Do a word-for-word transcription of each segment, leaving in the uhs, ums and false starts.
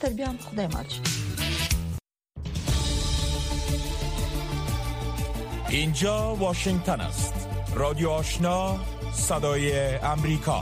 تر بیان خدای مالچ. اینجا واشنگتن است. رادیو آشنا، صدای امریکا.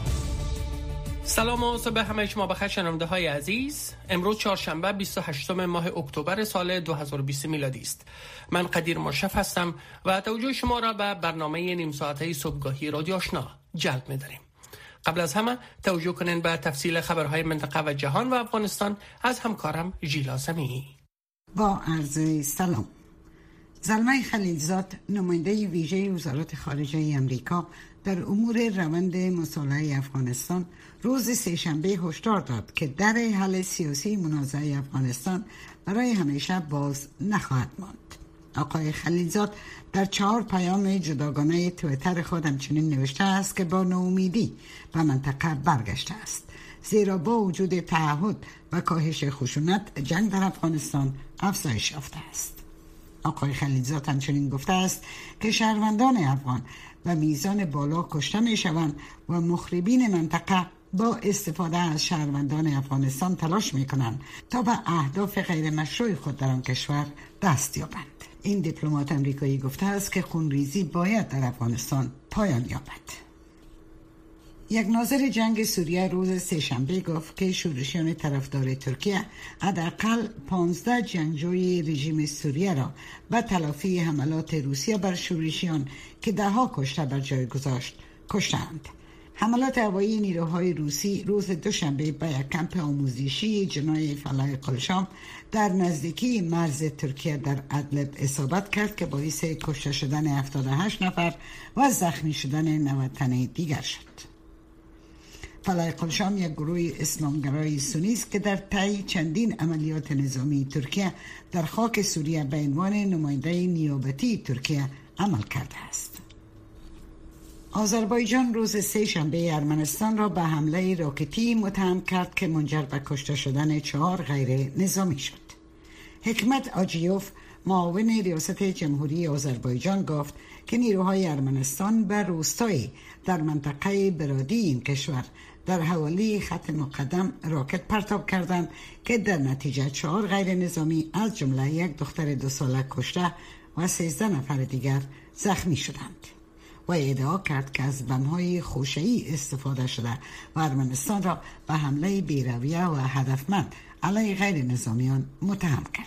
سلام و صبح همه شما بخیر شنونده های عزیز. امروز چهارشنبه بیست و هشتم ماه اکتبر سال دو هزار و بیست میلادی است. من قدیر مشرف هستم و توجه شما را به برنامه نیم ساعته صبحگاهی رادیو آشنا جلب می‌داریم. قبل از همه توجه کنین به تفصیل خبرهای منطقه و جهان و افغانستان از همکارم ژیلا سمیعی. با عرض سلام. زلمه خلیلزاد، نماینده ویژه وزارت خارجه امریکا در امور روند مصالحه افغانستان، روز سه‌شنبه هشدار داد که در حل سیاسی منازعه افغانستان برای همیشه باز نخواهد ماند. آقای خلیلزاد در چهار پیام جداگانه توییتر خود همچنین نوشته است که با ناامیدی به منطقه برگشته است، زیرا با وجود تعهد و کاهش خشونت، جنگ در افغانستان افزایش یافته است. آقای خلیلزاد همچنین گفته است که شهروندان افغان و میزان بالا کشته می شوند و مخربین منطقه با استفاده از شهروندان افغانستان تلاش می کنند تا به اهداف غیر مشروع خود در آن کشور دست یابند. این دیپلمات امریکایی گفته است که خونریزی باید در افغانستان پایان یابد. یک ناظر جنگ سوریه روز سه‌شنبه گفت که شورشیان طرفدار ترکیه حداقل پانزده جنگجوی رژیم سوریه را به تلافی حملات روسیه بر شورشیان که دهها کشته بر جای گذاشت کشتند. حملات هوایی نیروهای روسی روز دوشنبه به یک کمپ آموزشی جنای فلای الشام در نزدیکی مرز ترکیه در ادلب اصابت کرد که باعث کشته شدن هفتاد و هشت نفر و زخمی شدن نود تن دیگر شد. فلای الشام یک گروه اسلامگرای سنی است که در طی چندین عملیات نظامی ترکیه در خاک سوریه به عنوان نماینده نیابتی ترکیه عمل کرده است. آذربایجان روز سه‌شنبه ارمنستان را به حمله راکتی متهم کرد که منجر به کشته شدن چهار غیر نظامی شد. حکمت آجیوف، معاون ریاست جمهوری آذربایجان، گفت که نیروهای ارمنستان به روستایی در منطقه برادی این کشور در حوالی خط مقدم راکت پرتاب کردند که در نتیجه چهار غیر نظامی از جمله یک دختر دو ساله کشته و سیزده نفر دیگر زخمی شدند و ادعا کرد که از بم‌های خوشه‌ای استفاده شده و ارمنستان را به حمله بی‌رویه و هدفمند علیه غیر نظامیان متهم کرد.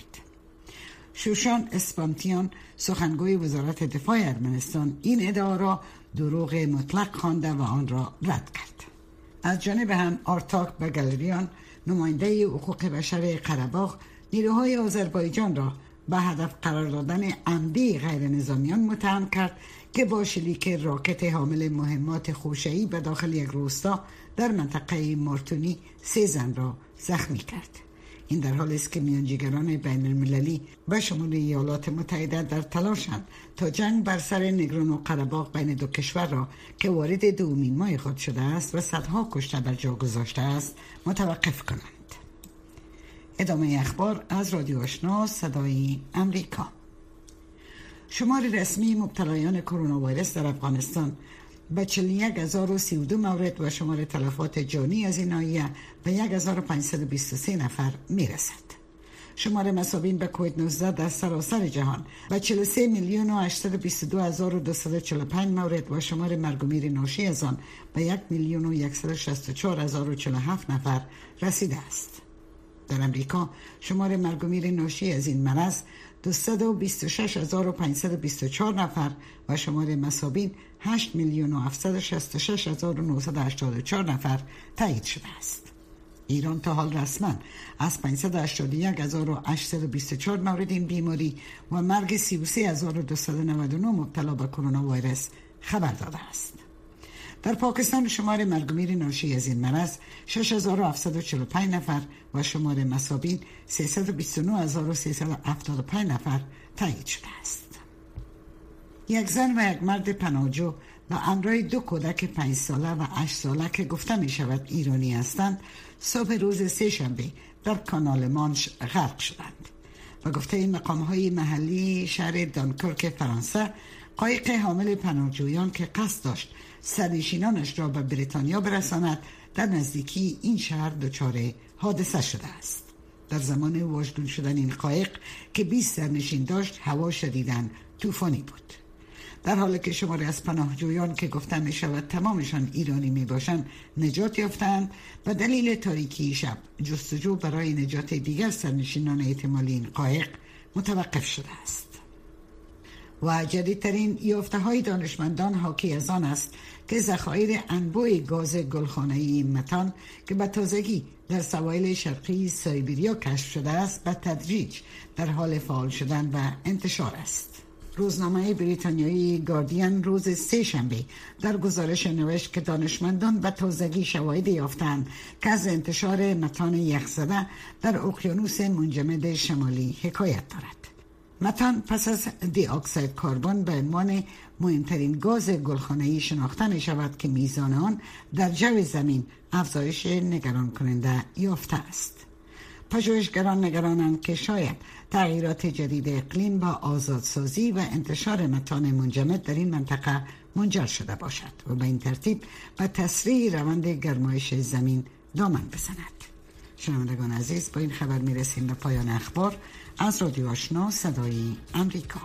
شوشان اسپانتیان، سخنگوی وزارت دفاع ارمنستان، این ادعا را دروغ مطلق خوانده و آن را رد کرد. از جانب هم آرتاک بگلریان، نماینده حقوق بشر قره‌باغ، نیروهای آذربایجان را به هدف قرار دادن عمدی غیر نظامیان متهم کرد که با شلیک راکت حامل مهمات خوشه‌ای به داخل یک روستا در منطقه مارتونی سه زن را زخمی کرد. این در حالی است که میانجیگران بین المللی به شمول ایالات متحده در تلاشند تا جنگ بر سر نگران و قره‌باغ بین دو کشور را که وارد دومین ماه خود شده است و صدها کشته بر جا گذاشته است متوقف کنند. ادامه اخبار از رادیو آشنا صدای امریکا. شمار رسمی مبتلایان کرونا ویروس در افغانستان به چهل و یک هزار و سی و دو مورد و شمار تلفات جانی از این ناحیه به یک هزار و پانصد و بیست و سه نفر میرسد. شمار مصابین به کووید نوزده در سراسر جهان به چهل و سه میلیون و هشتصد و بیست و دو هزار و دویست و چهل و پنج مورد و شمار مرگ و میر ناشی از آن به یک میلیون و صد و شصت و چهار هزار و چهل و هفت نفر رسیده است. در امریکا شمار مرگ و میر ناشی از این مرض دویست و بیست و شش هزار و پانصد و بیست و چهار نفر و شمار مصابین هشت میلیون و هفتصد و شصت و شش هزار و نهصد و هشتاد و چهار نفر تایید شده است. ایران تا حال رسما از پانصد و هشتاد و یک هزار و هشتصد و بیست و چهار مورد این بیماری و مرگ سی و سه هزار و دویست و نود و نه مبتلا به کرونا ویروس خبر داده است. در پاکستان شمار مرگ و میر ناشی از این مرض شش هزار و هفتصد و چهل و پنج نفر و شمار مصابین سیصد و بیست و نه هزار و سیصد و هفتاد و پنج نفر تایید شده است. یک زن و یک مرد پناهجو و همراه دو کودک پنج ساله و هشت ساله که گفته می شود ایرانی هستند صبح روز سه شنبه در کانال مانش غرق شدند و گفته این مقام های محلی شهر دانکرک فرانسه قایق حامل پناهجویان که قصد داشت سرنشینانش را به بریتانیا برساند در نزدیکی این شهر دچار حادثه شده است. در زمان واژگون شدن این قایق که بیست سرنشین داشت هوا شدیداً طوفانی بود. در حالی که شماری از پناهجویان که گفتن می شود تمامشان ایرانی می باشند نجات یافتند و دلیل تاریکی شب جستجو برای نجات دیگر سرنشینان احتمالی این قایق متوقف شده است. و جدیدترین یافته های دانشمندان حاکی از آن است که ذخایر انبوه گاز گلخانه‌ای متان که به تازگی در سواحل شرقی سایبریا کشف شده است به تدریج در حال فعال شدن و انتشار است. روزنامه بریتانیایی گاردین روز سه شنبه در گزارش نوشت که دانشمندان به تازگی شواهدی یافتند که از انتشار متان یخزده در اقیانوس منجمد شمالی حکایت دارد. متان پس از دی اکسید کربن به عنوان مهمترین گاز گلخانه‌ای شناخته می شود که میزان آن در جو زمین افزایش نگران کننده یافته است. پژوهشگران نگرانند که شاید تغییرات جدید اقلیم با آزادسازی و انتشار متان منجمد در این منطقه منجر شده باشد و به این ترتیب به تسریع روند گرمایش زمین دامن بزند. شنوندگان عزیز، با این خبر می رسیم به پایان اخبار از رادیو آشنا صدای امریکا.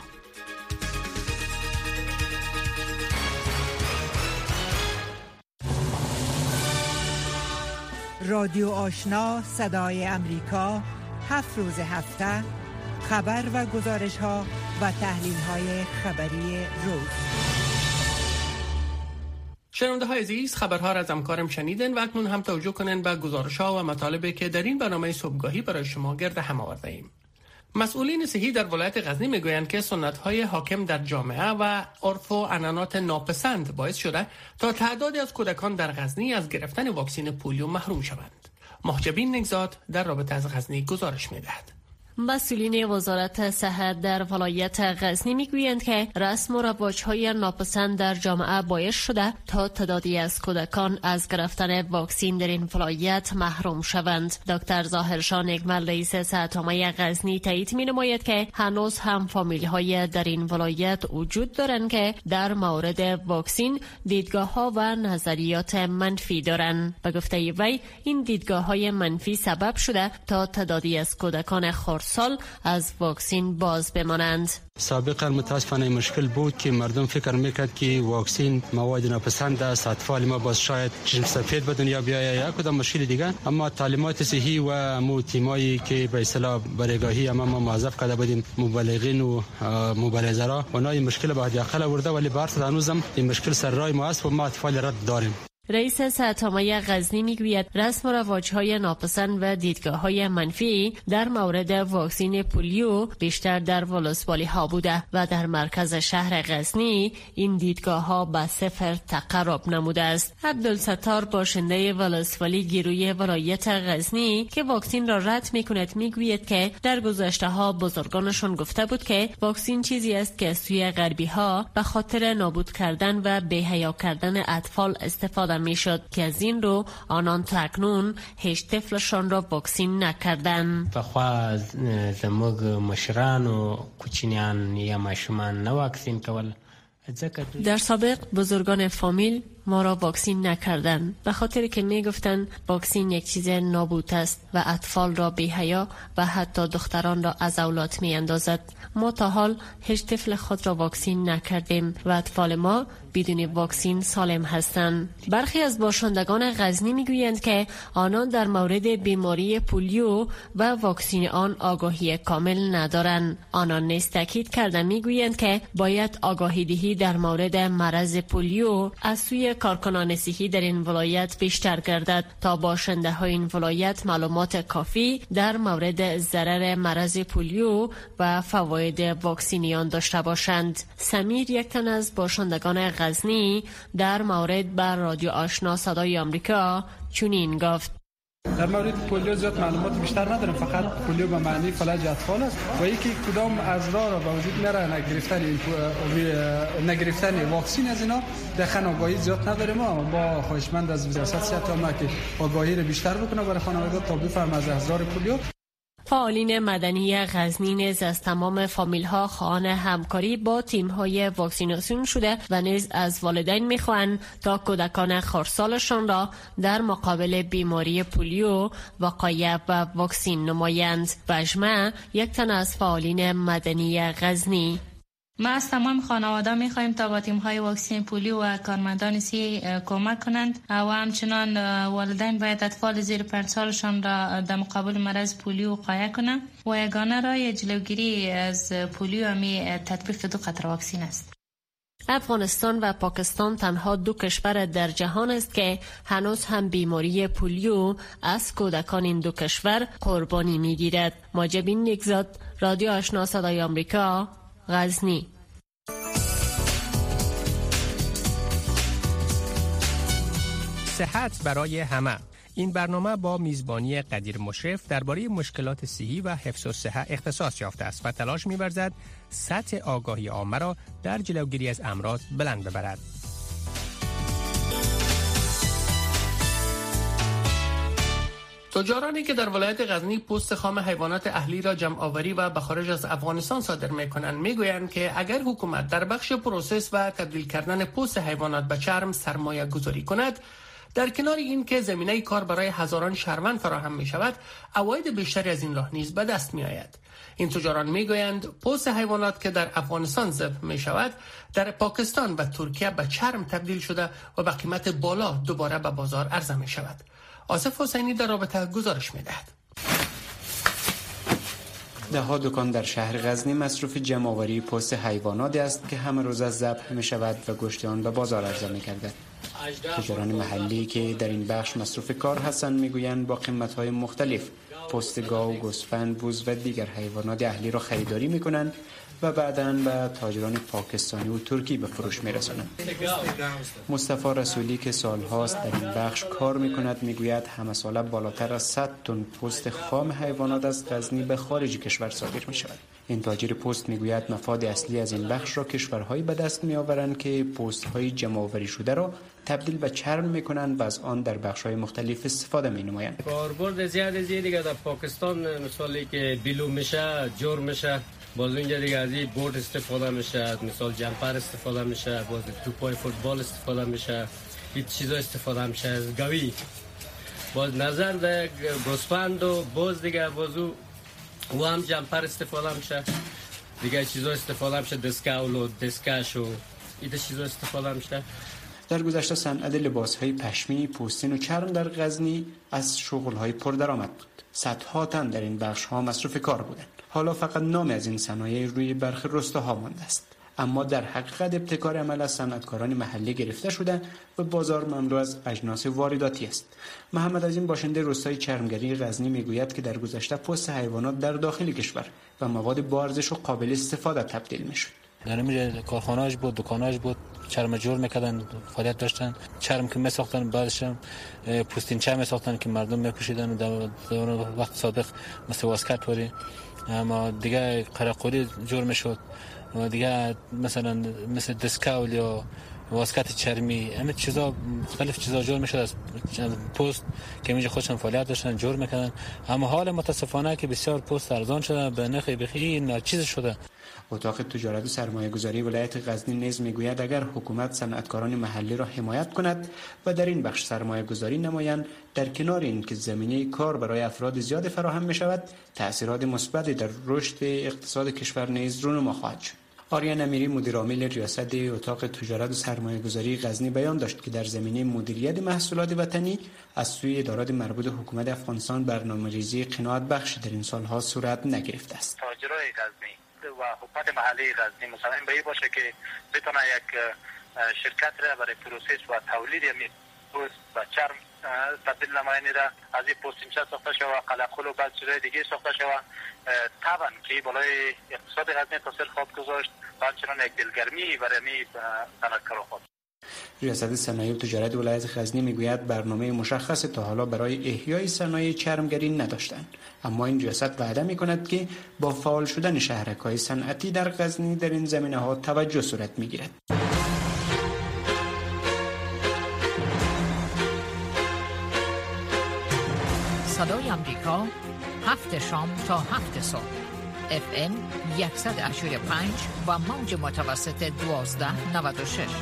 رادیو آشنا صدای امریکا، هفت روز هفته خبر و گزارش ها و تحلیل های خبری روز. شنونده های عزیز، خبرها را از همکارم شنیدن و اکنون هم توجه کنن به گزارش ها و مطالبی که در این برنامه صبحگاهی برای شما گرد هم آورده ایم. مسئولین صحی در ولایت غزنی میگویند که سنت‌های حاکم در جامعه و عرف و عنعنات ناپسند باعث شده تا تعدادی از کودکان در غزنی از گرفتن واکسن پولیو محروم شوند. محجبین نگزاد در رابطه از غزنی گزارش می‌دهد. مسئولین وزارت صحت در ولایت غزنی میگویند که رسم و رواج‌های ناپسند در جامعه باعث شده تا تعدادی از کودکان از گرفتن واکسن در این ولایت محروم شوند. دکتر ظاهرشاه نگمل رئیس صحت عامه غزنی تایید می‌نماید که هنوز هم فامیل‌های در این ولایت وجود دارند که در مورد واکسن دیدگاه‌ها و نظریات منفی دارند. به گفته وی این دیدگاه‌های منفی سبب شده تا تعدادی از کودکان سال از واکسن باز بمانند. سابقا متاسفانه مشکل بود که مردم فکر میکرد که واکسن مواد ناپسند است، اطفال ما باز شاید چشم سفید به دنیا بیاید یا کدام مشکل دیگه. اما تعلیمات صحی و مو تیمایی که به اصطلاح برگاهی اما ما موظف کرده بودیم مبلغین و مبلغرا اونها این مشکل به حد اقل آورده، ولی برخلاف هنوزم این مشکل سر راه ما است و ما اطفال رد داریم. رئیس صحت عامه غزنی میگوید رسم و رواج‌های ناپسند و دیدگاه‌های منفی در مورد واکسن پولیو بیشتر در ولسوالی‌ها بوده و در مرکز شهر غزنی این دیدگاه‌ها به صفر تقرب نموده است. عبدالستار باشنده ولسوالی گیروی ولایت غزنی که واکسن را رد می‌کند میگوید که در گذشته‌ها بزرگانشون گفته بود که واکسن چیزی است که از سوی غربی‌ها به خاطر نابود کردن و بی‌حیا کردن اطفال استفاده میشد که از این رو آنان تا اکنون هیچ طفلشان را واکسین نکردن. پخوا زموږ مشران و کوچنیان یا ماشومان نه واکسین کول. در سابق بزرگان فامیل ما را واکسین نکردند به خاطر که می گفتند واکسین یک چیز نابود است و اطفال را بی‌حیا و حتی دختران را از اولاد می اندازد. ما تا حال هیچ طفل خود را واکسین نکردیم و اطفال ما بدون واکسین سالم هستند. برخی از باشندگان غزنی میگویند که آنان در مورد بیماری پولیو و واکسن آن آگاهی کامل ندارند. آنان نیز تاکید کردند میگویند که باید آگاهی دهی در مورد مرض پولیو از سوی کارکنان صحی در این ولایت بیشتر گردد تا باشنده های این ولایت معلومات کافی در مورد ضرر مرض پولیو و فواید واکسن آن داشته باشند. سمیر یک تن از باشندگان غزنی در مورد بر رادیو آشنا صدای آمریکا چنین گفت: در مورد پولیو زیاد معلومات بیشتر ندارم، فقط پولیو به معنی فلج اطفال است و یکی کدام از راه را به وجود نره نگرفتن نگرفتن واکسن از اینا دخن آگاهی زیاد نداریم. ما با خواهشمند از وزارت صحت عامه که آگاهی را بیشتر بکنه برای خانواده تا بفهم از احزار پولیو. فعالین مدنی غزنی نیز از تمام فامیل‌ها خواهان همکاری با تیم‌های واکسیناسیون شده و نیز از والدین می‌خواهند تا کودکان خردسالشان را در مقابل بیماری پولیو وقایع و واکسین نمایند. بجمع یک تن از فعالین مدنی غزنی: ما از تمام خانواده می‌خواهیم تا با تیم‌های واکسن پولیو و کارمندان سی کمک کنند و همچنان والدین باید اطفال زیر پنج سالشان را در مقابل مرض پولیو وقایع کنند و یگانه راه جلوگیری از پولیو همی تطبیق دو قطره واکسن است. افغانستان و پاکستان تنها دو کشور در جهان است که هنوز هم بیماری پولیو از کودکان این دو کشور قربانی می‌گیرد. ماجبین نیکزاد، رادیو آشنا صدای آمریکا، غزنی. صحت برای همه. این برنامه با میزبانی قدیر مشرف درباره مشکلات صحی و حفظ الصحه اختصاص یافته است و تلاش می‌ورزد سطح آگاهی عامه را در جلوگیری از امراض بلند ببرد. تجارانی که در ولایت غزنی پوست خام حیوانات اهلی را جمع آوری و به خارج از افغانستان صادر می‌کنند می‌گویند که اگر حکومت در بخش پروسس و تبدیل کردن پوست حیوانات به چرم سرمایه گذاری کند، در کنار این که زمینه کار برای هزاران شهروند فراهم می شود، عواید بیشتری از این راه نیز به دست می آید. این تجاران می گویند پوست حیوانات که در افغانستان ذبح می شود، در پاکستان و ترکیه به چرم تبدیل شده و به قیمت بالا دوباره به بازار عرضه می شود. آصف حسینی در رابطه گزارش می دهد. ده ها دکان در شهر غزنی مصروف جمع‌آوری پوست حیواناتی است که همه روز ذبح می شود و گوشت آن به بازار عرضه می گردد. تجاران محلی که در این بخش مصروف کار هستند میگویند با قیمت‌های مختلف پوست گاو، گوسفند، بز و دیگر حیوانات اهلی را خریداری می‌کنند و بعداً به تاجران پاکستانی و ترکی به فروش می‌رسانند. مصطفی رسولی که سال‌هاست در این بخش کار می‌کند میگوید همه ساله بالاتر از صد تن پوست خام حیوانات از غزنی به خارج کشور صادر می‌شود. این تاجر پوست میگوید مفاد اصلی از این بخش را کشورهایی به دست می‌آورند که پوست‌های جمع‌آوری شده را تبدیل به چرم میکنند و از آن در بخش‌های مختلف استفاده می‌نمایند. کاربرد زیاد زیاد دیگه در پاکستان مثالی که بیلو میشه، جور میشه، باز اینجا دیگه از این بورد استفاده میشه، مثال جمپر استفاده میشه، باز توپای فوتبال استفاده میشه، این چیزا استفاده میشه از گوی. باز نظر در گوسفند و باز دیگه بازو و هم جمپر استفاده میشه، دیگه چیزا استفاده میشه، دسکاول و دسکاش و این چیزا استفاده میشه. در گذشته صنعت لباس‌های پشمی، پوستین و چرم در غزنی از شغل‌های پردرآمد بود. صدها تن در این بخش‌ها مصروف کار بودند. حالا فقط نام از این صنایع روی برخی روستاها مانده است. اما در حقیقت ابتکار عمل از صنعتکاران محلی گرفته شده و بازار مملو از اجناس وارداتی است. محمد عظیم باشنده روستای چرمگری غزنی میگوید که در گذشته پوست حیوانات در داخل کشور و مواد با ارزش و قابل استفاده تبدیل می‌شد. در همین کارخانه‌اش بود، دکاناش بود، چرم جور میکردن، فعالیت داشتن، چرم که میساختن، بعدش پوستین چرم میساختن که مردم میپوشیدن و در وقت سابق مثل واسکت وری، اما دیگه قرقوری جور میشد و دیگه مثلا مثل دسکاول یا واسکت چرمی، همه چیزا مختلف چیزا جور میشد از پوست که اینجا خودشون فعالیت داشتن جور میکردن. اما حال متاسفانه که بسیار پوست ارزان شده، به نرخ بخی ناچیز شده. اتاق تجارت و سرمایه گذاری ولایت غزنی نیز میگوید اگر حکومت صنعتکاران محلی را حمایت کند و در این بخش سرمایه گذاری نمایند، در کنار این که زمینه کار برای افراد زیاد فراهم می شود، تأثیرات مثبتی در رشد اقتصاد کشور نیز رونما خواهد شد. آریان امیری مدیر عامل ریاست اتاق تجارت و سرمایه گذاری غزنی بیان داشت که در زمینه مدیریت محصولات وطنی از سوی ادارات مربوط حکومت افغانستان برنامه‌ریزی قناعت بخش در این سالها صورت نگرفته است. تاجرای غزنی و حکومت محلی غزنی مصمم به این باشه که بتونه یک شرکت را برای پروسس و تولید پوست و چرم تبدیل نماینده را از این پوستینچه ساخته شود، قلقل و بعض چیزهای دیگه ساخته شود، طبعا که بالای اقتصاد غزنی تاثیر خواب گذاشت و همچنان یک دلگرمی برای می صنعتکاران خود. ریاست صنایع و تجارت ولایت غزنی میگوید برنامه مشخص تا حالا برای احیای صنایع چرمگری نداشتند، اما این ریاست وعده میکند که با فعال شدن شهرک‌های صنعتی در غزنی در این زمینه‌ها توجه صورت میگیرد. صدای آمریکا، هفت شام تا هفت صبح. اف ام صد و هشتاد و پنج و موج متوسط دوازده نود و شش.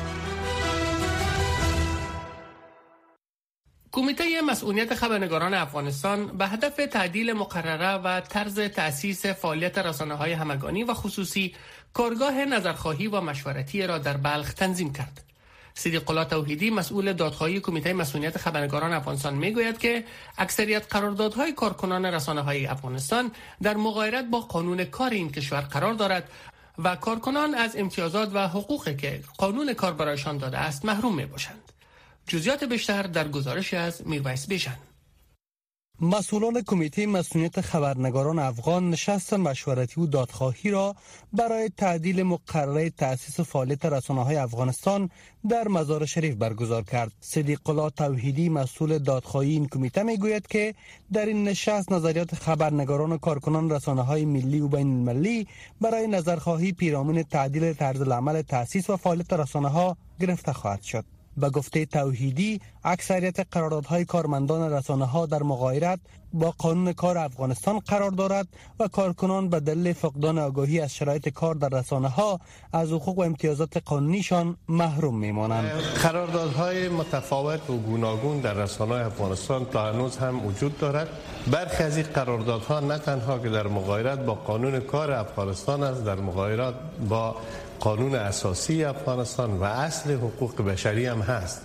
کمیته مسئولیت خبرنگاران افغانستان به هدف تعدیل مقرره و طرز تأسیس فعالیت رسانه‌های همگانی و خصوصی کارگاه نظرخواهی و مشورتی را در بلخ تنظیم کرد. صدیق الله توحیدی مسئول دادخواهی کمیته مسئولیت خبرنگاران افغانستان میگوید که اکثریت قراردادهای کارکنان رسانه‌های افغانستان در مغایرت با قانون کار این کشور قرار دارد و کارکنان از امتیازات و حقوقی که قانون کار برایشان داده است محروم میباشند. جزئیات بیشتر در گزارش از میرویس بیژن. مسئولان کمیته مسئولیت خبرنگاران افغان نشست مشورتی و دادخواهی را برای تعدیل مقرره تأسیس فعالیت رسانه‌های افغانستان در مزار شریف برگزار کرد. صدیق الله توحیدی مسئول دادخواهی این کمیته میگوید که در این نشست نظریات خبرنگاران و کارکنان رسانه‌های ملی و بین المللی برای نظرخواهی پیرامون تعدیل طرز العمل تأسیس و فعالیت رسانه‌ها گرفته خواهد شد. به گفته توحیدی اکثریت قراردادهای کارمندان رسانه‌ها در مغایرت با قانون کار افغانستان قرار دارد و کارکنان به دلیل فقدان آگاهی از شرایط کار در رسانه‌ها از حقوق و امتیازات قانونیشان محروم میمانند. قراردادهای متفاوت و گوناگون در رسانه‌های افغانستان تا هنوز هم وجود دارد. برخی از این قراردادها نه تنها که در مغایرت با قانون کار افغانستان است، در مغایرت با قانون اساسی افغانستان و اصل حقوق بشری هم هست.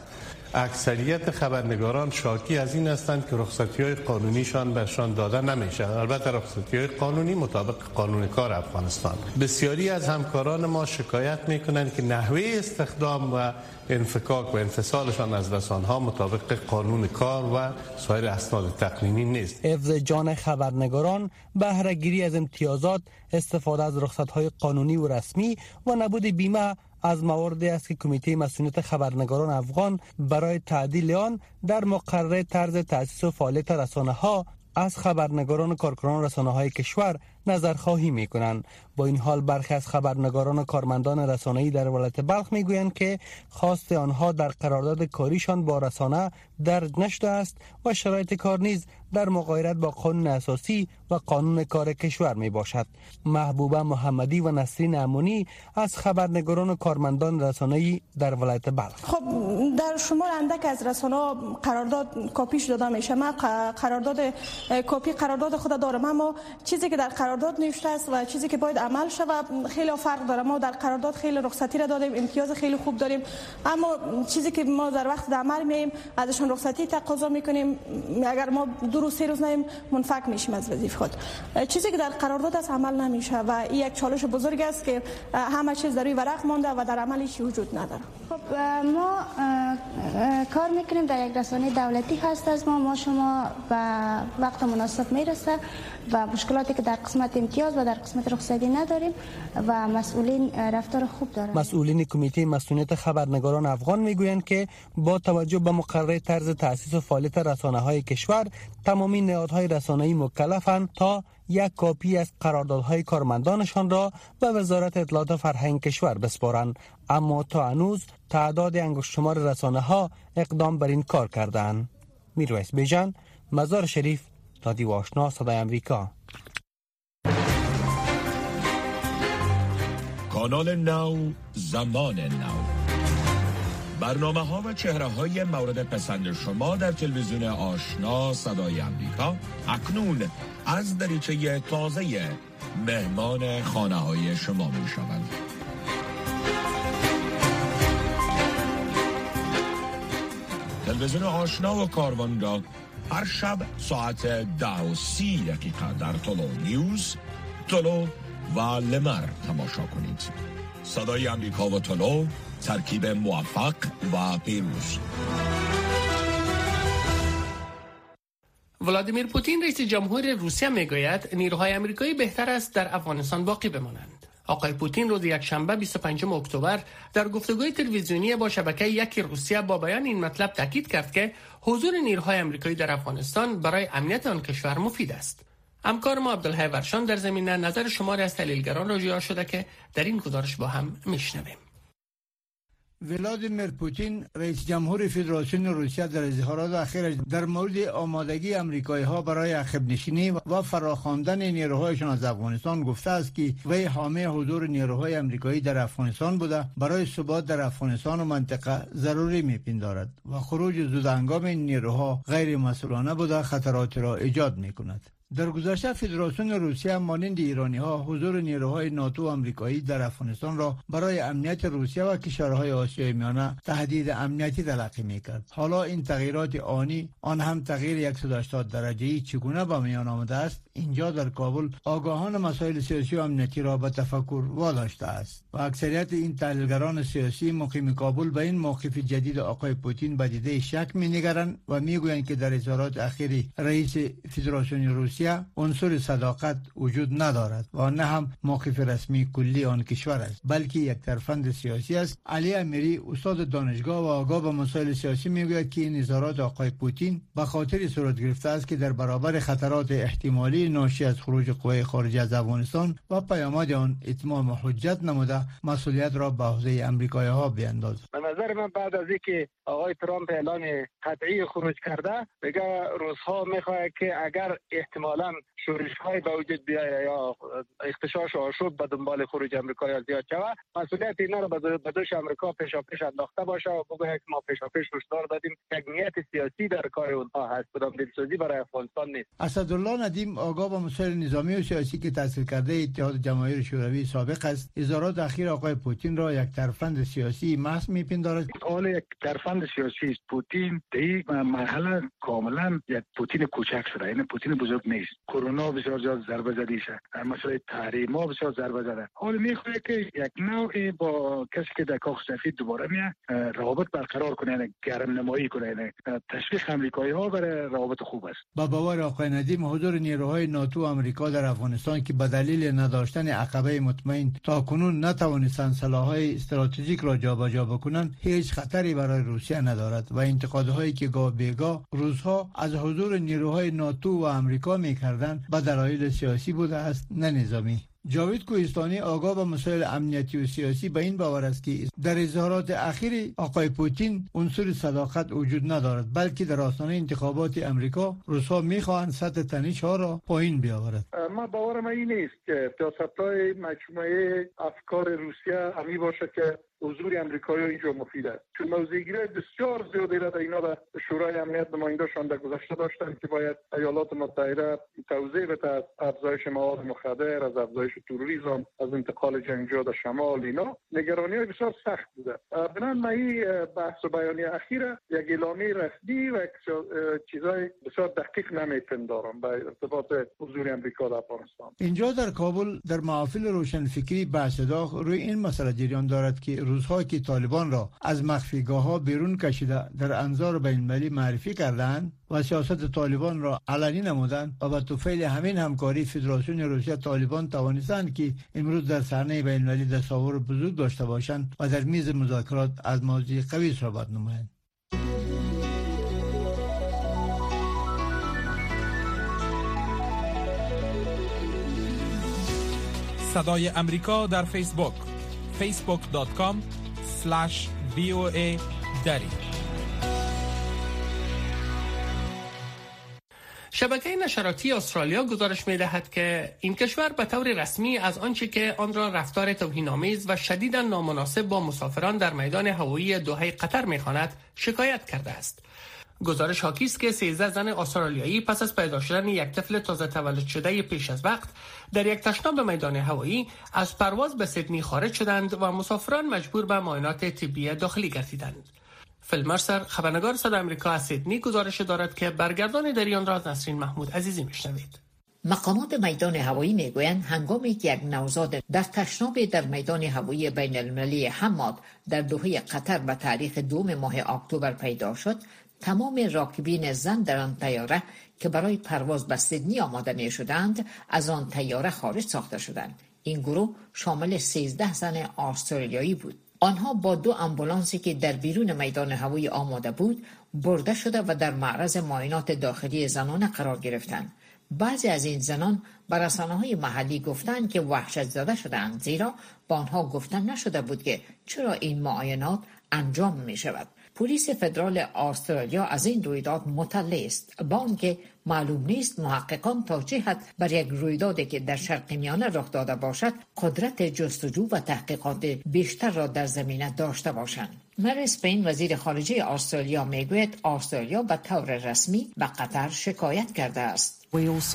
اکثریت خبرنگاران شاکی از این هستند که رخصتی‌های قانونیشان برشان داده نمیشه. البته رخصتی‌های قانونی مطابق قانون کار افغانستان. بسیاری از همکاران ما شکایت میکنند که نحوه استخدام و انفکاک و انفصالشان از رسانه‌ها مطابق قانون کار و سایر اسناد تقنینی نیست. حفظ جان خبرنگاران، بهره گیری از امتیازات، استفاده از رخصت‌های قانونی و رسمی و نبود بیمه از مواردی است که کمیته مسئولیت خبرنگاران افغان برای تعدیل آن در مقرره طرز تأسیس و فعالیت رسانه‌ها از خبرنگاران و کارکنان رسانه‌های کشور نظرخواهی می‌کنند. با این حال برخی از خبرنگاران و کارمندان رسانه‌ای در ولایت بلخ می‌گویند که خواست آنها در قرارداد کاریشان با رسانه درج نشده است و شرایط کار نیز در مغایرت با قانون اساسی و قانون کار کشور میباشد. محبوبه محمدی و نسرین امونی از خبرنگاران و کارمندان رسانه‌ای در ولایت بلخ: خب در شمار اندک از رسانه‌ها قرارداد کاپیش داده میشه. من قرارداد کاپی قرارداد خود دارم، اما چیزی که در قرارداد نوشته است و چیزی که باید عمل شه و خیلی فرق داره. ما در قرارداد خیلی رخصتی را دادیم، امتیاز خیلی خوب داریم، اما چیزی که ما در وقت عمل مییم ازشون رخصتی تقاضا میکنیم. اگر ما دو روز سه روز نیم منفک میشیم از وظیفه خود. چیزی که در قرارداد از عمل نمیشه و این یک چالش بزرگ است که همه چیز در روی ورق مانده و در عمل هیچ وجود نداره. خب ما کار میکنیم در یک رسانه دولتی هست از ما ما شما و وقت مناسب میرسه و مشکلاتی که در قسمت امتیاز و در قسمت رخصتی نداریم و مسئولین رفتار خوب دارند. مسئولین کمیته مسئولیت خبرنگاران افغان میگویند که با توجه به مقرره طرز تأسیس و فعالیت رسانه‌های کشور تمامی نهادهای رسانه‌ای مکلفند تا یک کاپی از قراردادهای کارمندانشان را به وزارت اطلاعات و فرهنگ کشور بسپارند، اما تا هنوز تعداد انگشت شمار رسانه‌ها اقدام بر این کار کردند. میرویس بیژن، مزار شریف، رادیو آشنا صدای امریکا. کانال نو، زمان نو، برنامه ها و چهره های مورد پسند شما در تلویزیون آشنا صدای امریکا اکنون از دریچه تازه مهمان خانه های شما می شوند. تلویزیون آشنا و کاروان را هر شب ساعت ده و سی دقیقه در طلو نیوز، طلو و لمر تماشا کنید. صدای امریکا و طلو، ترکیب موفق و پیروز. ولادیمیر پوتین رئیس جمهور روسیه میگوید نیروهای آمریکایی بهتر است در افغانستان باقی بمانند. آقای پوتین روز یکشنبه بیست و پنجم اکتبر در گفتگوی تلویزیونی با شبکه یک روسیه با بیان این مطلب تاکید کرد که حضور نیروهای آمریکایی در افغانستان برای امنیت آن کشور مفید است. همکار ما عبدالحی ورشان در زمینه نظر شماری از تحلیلگران را جویا شده که در این گزارش با هم میشنویم. ولادیمیر پوتین رئیس جمهور فدراسیون روسیه در اظهارات اخیرش در مورد آمادگی آمریکایی ها برای عقب نشینی و فراخواندن نیروهایشان از افغانستان گفته است که وی حامی حضور نیروهای آمریکایی در افغانستان بوده برای ثبات در افغانستان و منطقه ضروری می‌پندارد و خروج زودهنگام این نیروها غیر مسئولانه بوده خطراتی را ایجاد می‌کند. در گذشته فدراسیون روسیه مانند ایرانی ها حضور نیروهای ناتو و آمریکایی در افغانستان را برای امنیت روسیه و کشورهای آسیای میانه تهدید امنیتی تلقی میکرد. حالا این تغییرات آنی، آن هم تغییر صد و هشتاد درجه‌ای چگونه به میان آمده است؟ اینجا در کابل آگاهان مسائل سیاسی و امنیتی را به تفکر واداشته است و اکثریت این تحلیلگران سیاسی مقیم کابل به این موقف جدید آقای پوتین به دیده شک می‌نگرند و میگویند که در اظهارات اخیر رئیس فدراسیون روسیه عنصر صداقت وجود ندارد و نه هم موقف رسمی کلی آن کشور است، بلکه یک ترفند سیاسی است. علی امیری استاد دانشگاه و آگاه به مسائل سیاسی میگوید که این اظهارات آقای پوتین به خاطر صورت گرفته است که در برابر خطرات احتمالی ناشی از خروج قوای خارجه از افغانستان و پیامد آن اتمام حجت نموده مسئولیت را به عهده آمریکایی ها بیاندازد. به نظر من بعد از اینکه آقای ترامپ اعلان قطعی خروج کرده، دیگه روزها میخواد که اگر احتمالاً شورش‌های به وجود بیاید یا اختشاش و آشوب به دنبال خروج آمریکا زیاد شود، مسئولیت اینا رو به دوش آمریکا پیشاپیش انداخته باشه و بگه که ما پیشاپیش هشدار دادیم یک نیت سیاسی در کار اونها هست، کدام دلسوزی برای افغانستان نیست. اسدالله ندیم آگاه به مسائل نظامی و سیاسی که تحصیل کرده اتحاد جماهیر شوروی سابق است، اظهارات اخیر آقای پوتین را یک ترفند سیاسی محض می‌پندارد. حال یک ترفند سیاسی است. پوتین در این مرحله کاملا یک پوتین کوچک شده، این پوتین بزرگ نیست. کرونا بسیار زیاد ضربه زده شد، مسئله تحریم ها بسیار ضربه زده. حال میخواد که یک نوعی با کسی که در کاخ سفید دوباره میاد روابط برقرار کنه، گرم نمایی کنه، تشویق امریکایی ها برای روابط خوب است. با باور آقای ندیم حضور نیروهای ناتو و آمریکا در افغانستان که به دلیل نداشتن عقبه مطمئن تا کنون نتوانستند سلاح‌های استراتژیک را جابجا بکنند، هیچ خطری برای روسیه ندارد و انتقادهایی که گاه بیگاه روزها از حضور نیروهای ناتو و آمریکا می‌کردند به دلایل سیاسی بوده است، نه نظامی. جاوید کوهستانی آگاه به مسائل امنیتی و سیاسی به این باور است که در اظهارات اخیر آقای پوتین عنصر صداقت وجود ندارد، بلکه در آستانه انتخابات امریکا روس‌ها می‌خواهند سطح تنش‌ها را پایین بیاورد. ما باورم این نیست که سیاست‌های مجموعه افکار روسیه همی باشه که حضور امریکایی اینجا مفید است، چون موضوعگیری بسیار زیادی را اینا به شورای امنیت نماینده‌شان در گذشته داشتن که باید ایالات متحده توضیح بده از افزایش مواد مخدر، از افزایش تروریسم، از انتقال جنگجو در شمال. اینا نگرانی‌های بسیار سخت بوده. بنابراین من این بحث و بیانیه اخیره یک اعلامیه رسمی و چیزای بسیار دقیق نمی‌پندارم به ارتباط حضور امریکا در افغانستان. اینجا در کابل در محافل روشنفکری بحث داغ روی این مسئله جریان دارد که روزها که طالبان را از مخفیگاه‌ها بیرون کشیده در انظار بین‌المللی معرفی کردند و سیاست طالبان را علنی نمودند و به طفیل همین همکاری فدراسیون روسیه طالبان توانستند که امروز در صحنه بین‌المللی تصاور بزرگ داشته باشند و در میز مذاکرات از موضوع قوی صحبت نمایند. صدای امریکا در فیسبوک فیسبوک دات کام اسلش وی او ای دری. شبکه نشراتی استرالیا گزارش می‌دهد که این کشور به طور رسمی از آنچه که آن را رفتار توهین‌آمیز و شدیداً نامناسب با مسافران در میدان هوایی دوحه قطر می‌خواند شکایت کرده است. گزارش حاکی است که سیزده زن استرالیایی پس از پیدا شدن یک طفل تازه تولد شده پیش از وقت در یک تشناب میدان هوایی از پرواز به سیدنی خارج شدند و مسافران مجبور به معاینات طبی داخلی گردیدند. فیل مرسر خبرنگار صدای آمریکا از سیدنی گزارش دارد که برگردان دریان را از نسرین محمود عزیزی میشنوید. مقامات میدان هوایی میگویند هنگامی که یک نوزاد در تشناب در میدان هوایی بین المللی حماد در دوحه قطر به تاریخ دوم ماه اکتبر پیدا شد، تمام راکبین زن در آن طیاره که برای پرواز به سیدنی آماده می شدند از آن طیاره خارج ساخته شدند. این گروه شامل سیزده زن استرالیایی بود. آنها با دو آمبولانسی که در بیرون میدان هوایی آماده بود برده شده و در معرض معاینات داخلی زنانه قرار گرفتند. بعضی از این زنان به رسانه‌های محلی گفتند که وحشت زده شدند، زیرا با آنها گفتن نشده بود که چرا این معاینات انجام می شود. پلیس فدرال استرالیا از این رویداد مطلع است، با آنکه معلوم نیست محققان تا چه حد بر یک رویدادی که در شرق میانه رخ داده باشد قدرت جستجو و تحقیقات بیشتر را در زمینه داشته باشند. مری سپین وزیر خارجه استرالیا میگوید استرالیا به طور رسمی به قطر شکایت کرده است.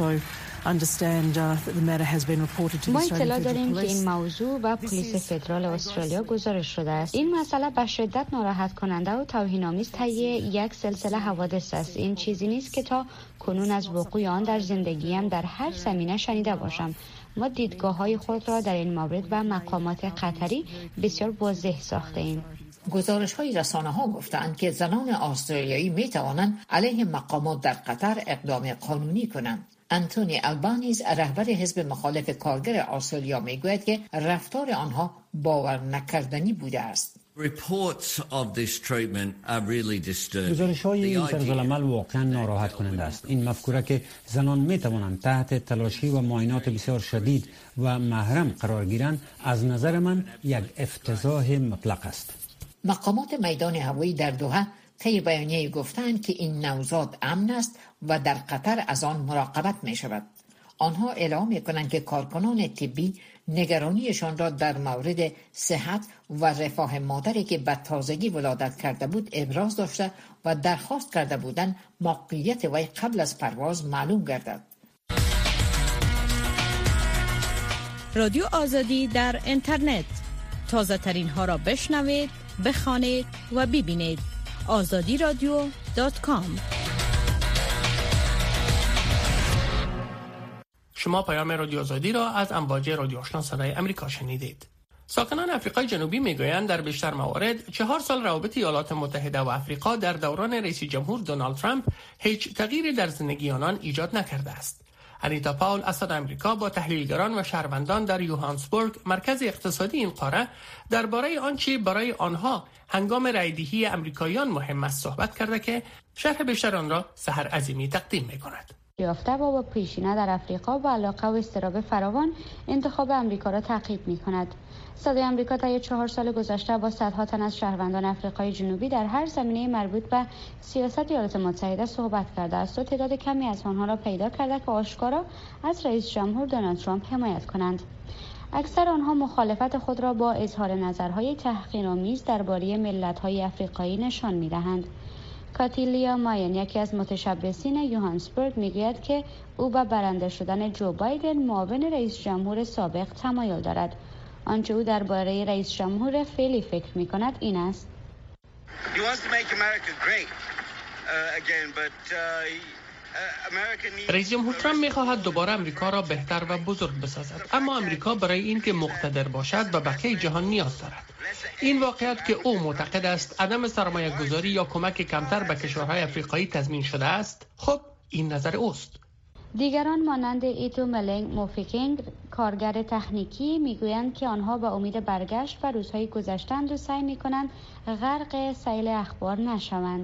ما اطلاع داریم که این موضوع به پلیس فدرال استرالیا گزارش شده است. این مسئله به شدت ناراحت کننده و توهین‌آمیز طی یک سلسله حوادث است. این چیزی نیست که تا کنون از وقوع آن در زندگیم در هر زمینه شنیده باشم. ما دیدگاه‌های خود را در این مورد به مقامات قطری بسیار واضح ساخته ایم. گزارش های رسانه ها گفتند که زنان استرالیایی می توانند علیه مقامات در قطر اقدام قانونی کنند. انتونی البانیز رهبر حزب مخالف کارگر استرالیا می گوید که رفتار آنها باور نکردنی بوده است. گزارش های این طرزالعمل واقعا ناراحت کننده است. این مفکوره که زنان می توانند تحت تلاشی و معاینات بسیار شدید و محرم قرار گیرند از نظر من یک افتضاح مطلق است. مقامات میدان هوایی در دوحه طی بیانیه گفتند که این نوزاد امن است و در قطر از آن مراقبت می شود. آنها اعلام می کنند که کارکنان طبی نگرانیشان را در مورد صحت و رفاه مادری که به تازگی ولادت کرده بود ابراز داشته و درخواست کرده بودند موقعیت وی قبل از پرواز معلوم گردد. رادیو آزادی در اینترنت، تازه ترین ها را بشنوید، بخوانید و ببینید. آزادی رادیو دات کام. شما پیام رادیو آزادی را از امواج رادیو آشنا صدای امریکا شنیدید. ساکنان آفریقای جنوبی میگویند در بیشتر موارد چهار سال روابط ایالات متحده و آفریقا در دوران رئیس جمهور دونالد ترامپ هیچ تغییری در زندگی آنان ایجاد نکرده است. انیتا پاول از آمریکا با تحلیلگران و شهروندان در یوهانسبورگ، مرکز اقتصادی این قاره، درباره آنچه برای آنها هنگام رایدهی امریکاییان مهم است صحبت کرده که شرح بیشتر آن را سحر عظیمی تقدیم می‌کند. یافته با با پیشینه در آفریقا و علاقه و اضطراب فراوان انتخاب امریکا را تعقیب می‌کند. صدای آمریکا طی چهار سال گذشته با صدها تن از شهروندان آفریقای جنوبی در هر زمینه مربوط به سیاست ایالات متحده صحبت کرده است و تعداد کمی از آنها را پیدا کرده که آشکارا از رئیس جمهور دونالد ترامپ حمایت کنند. اکثر آنها مخالفت خود را با اظهار نظرهای تحقیرآمیز درباره ملت‌های آفریقایی نشان می‌دهند. کاتیلیا ماین، یکی از متشبثین یوهانسبورگ، میگوید که او به برنده شدن جو بایدن معاون رئیس جمهور سابق تمایل دارد. آنچه او درباره رئیس جمهور فعلی فکر می‌کند این است: رئیس جمهور ترامپ می‌خواهد دوباره امریکا را بهتر و بزرگ بسازد، اما امریکا برای اینکه مقتدر باشد به بقیه جهان نیاز دارد. این واقعیت که او معتقد است عدم سرمایه‌گذاری یا کمک کمتر به کشورهای آفریقایی تضمین شده است، خب این نظر اوست. دیگران مانند ایتو ملنگ موفیکینگ، کارگر تکنیکی، میگویند که آنها با امید برگشت و روزهای گذشتند و سعی می‌کنند غرق سیل اخبار نشوند.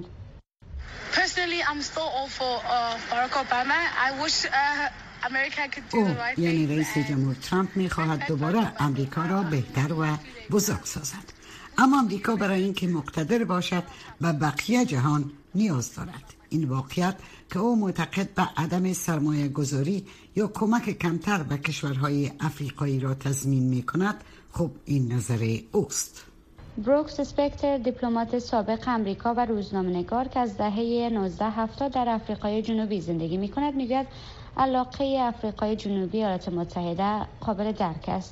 او یعنی رئیس جمهور ترامپ می‌خواهد دوباره امریکا را بهتر و بزرگ سازد، اما امریکا برای اینکه مقتدر باشد به بقیه جهان نیاز دارد. این واقعیت که او معتقد به عدم سرمایه گذاری یا کمک کمتر به کشورهای افریقایی را تضمین می کند، خب این نظر اوست. بروکس اسپکتر، دیپلمات سابق امریکا و روزنامه‌نگار که از دهه نوزده هفتاد در آفریقای جنوبی زندگی می کند، میگوید علاقه آفریقای جنوبی ایالات متحده قابل درک است.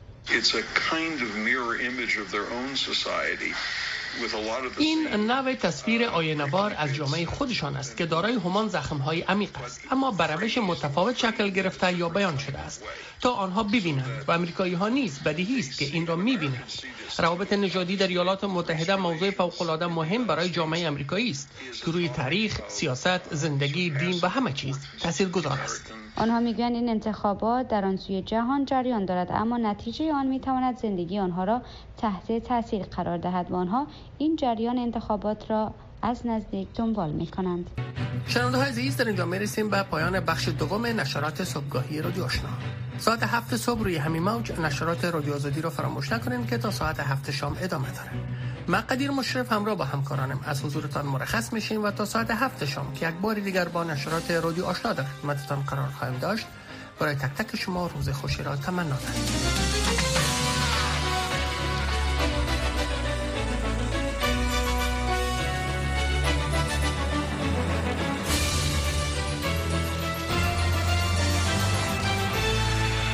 این نوع تصویر آینه‌وار از جامعه خودشان است که دارای همان زخم‌های عمیق است، اما به روش متفاوت شکل گرفته یا بیان شده است تا آنها ببینند و آمریکایی‌ها نیز بدیهی است که این را می‌بینند. روابط نژادی در ایالات متحده موضوع فوق‌العاده مهم برای جامعه آمریکایی است که روی تاریخ، سیاست، زندگی، دین و همه چیز تاثیرگذار است. آنها میگویند این انتخابات در آن سوی جهان جریان دارد، اما نتیجه آن میتواند زندگی آنها را تحت تاثیر قرار دهد و آنها این جریان انتخابات را از نزدیک دنبال میکنند. شنونده‌های عزیز، در اینجا میرسیم به پایان بخش دوم نشرات صبحگاهی رادیو آشنا. ساعت هفت صبح روی همین موج نشرات رادیو آزادی را فراموش نکنید که تا ساعت هفت شام ادامه داره. من قدیر مشرف همراه با همکارانم از حضورتان مرخص میشیم و تا ساعت هفت شام که یک بار دیگر با نشرات رادیو آشنا در خدمتتان قرار خواهیم داشت، برای تک تک شما روز خوشی را تمنا دارم.